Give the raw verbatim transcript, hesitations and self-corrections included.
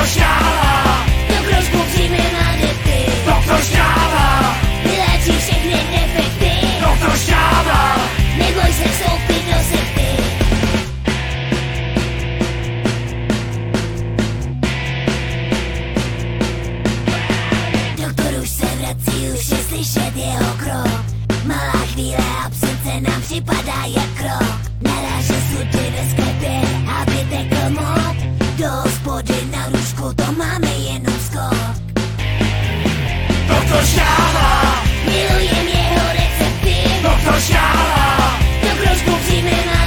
Šťáva, do kroužku přijme adepty. doktor Šťáva, Vyléčí všechny defekty. doktor Šťáva, Neboj se vstoupit do sekty. Doktor už se vrací, už je slyšet jeho krok. Malá chvíle absence nám připadá jak krok. Naráže sluty ve sklepě, aby tekl mod. Do hospody na růžku, to máme jenom skok. doktor Šťáva, Milujem jeho recepty. doktor Šťáva, Do kroužku přijme